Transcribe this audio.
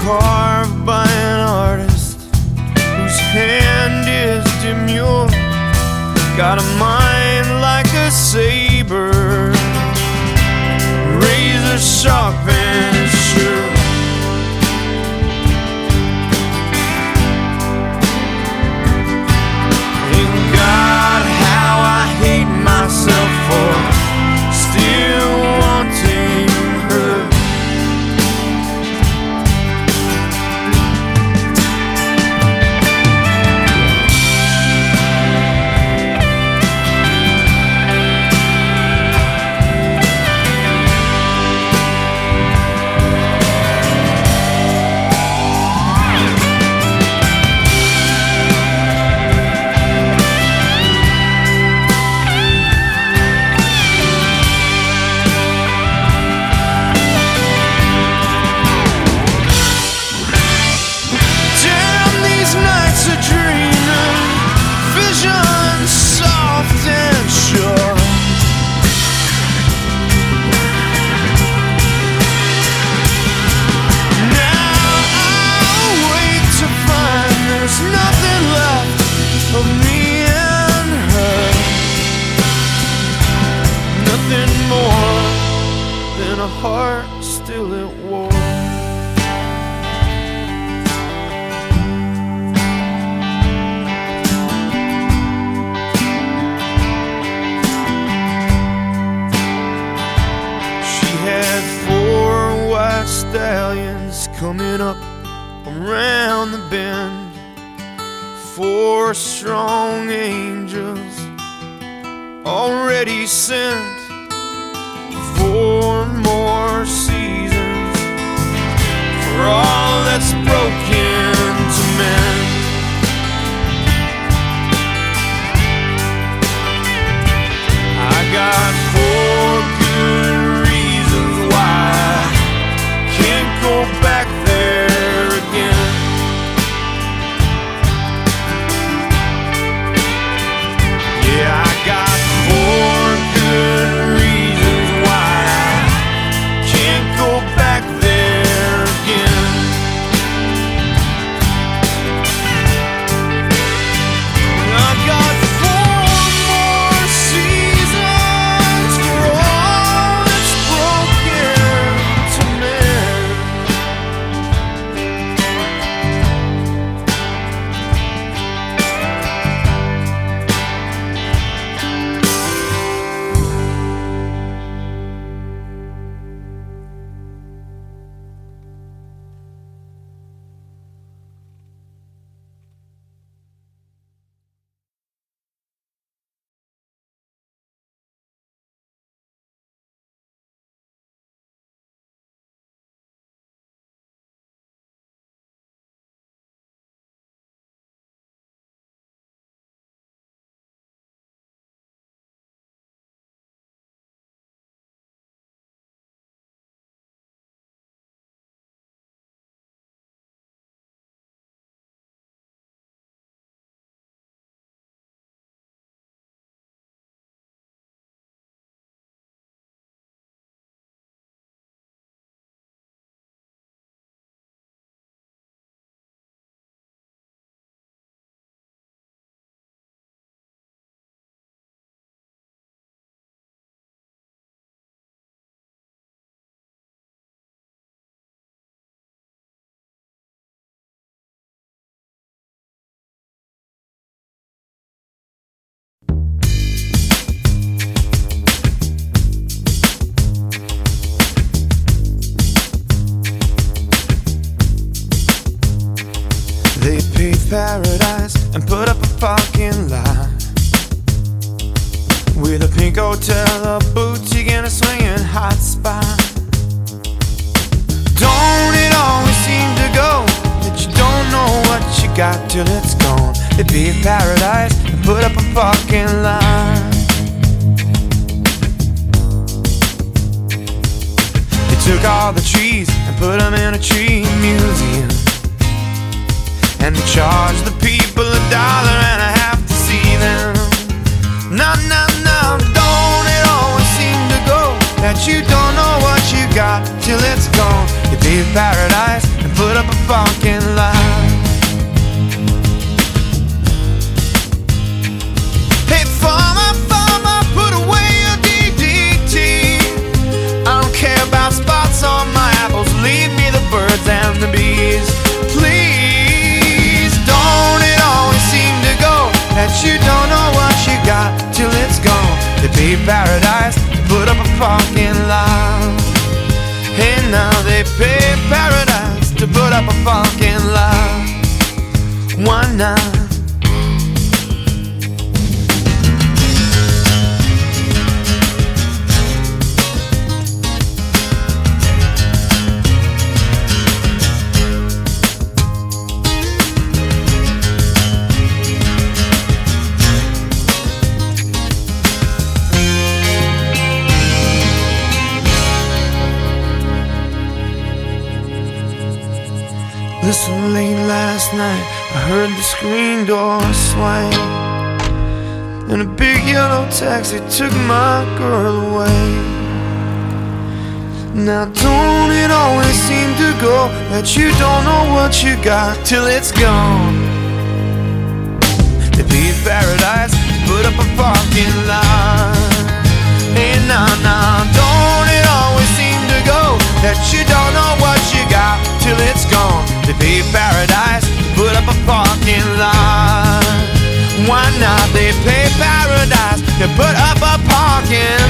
carved by an artist whose hand is demure. Got a mind like a saber, razor sharp and sure. And God, how I hate myself for still wanting her. A heart still at war. She had 4 white stallions coming up around the bend, 4 strong angels already sent. 4 more seasons for all that's broken to mend. I got 4 good reasons why I can't go back there again. Yeah, I got 4 good reasons why I can't go back there again. I got 4 more seasons for all that's broken to mend. They paved paradise and put up a parking lot with a pink hotel, a boutique, and a swinging hot spot. Don't it always seem to go that you don't know what you got till it's gone? They paved paradise and put up a parking lot. They took all the trees and put them in a tree museum, and they charge the people $1.50 to see them. No, no, no, don't it always seem to go that you don't know what you got till it's gone? You paved paradise and put up a parking lot. And now they pay paradise to put up a parking lot. Why not? Listen, late last night I heard the screen door swing, and a big yellow taxi took my girl away. Now don't it always seem to go that you don't know what you got till it's gone? They paid paradise to put up a parking lot. Hey, nah, don't it always seem to go that you don't know what you got till it's gone? They pay paradise to put up a parking lot. Why not? They pay paradise to put up a parking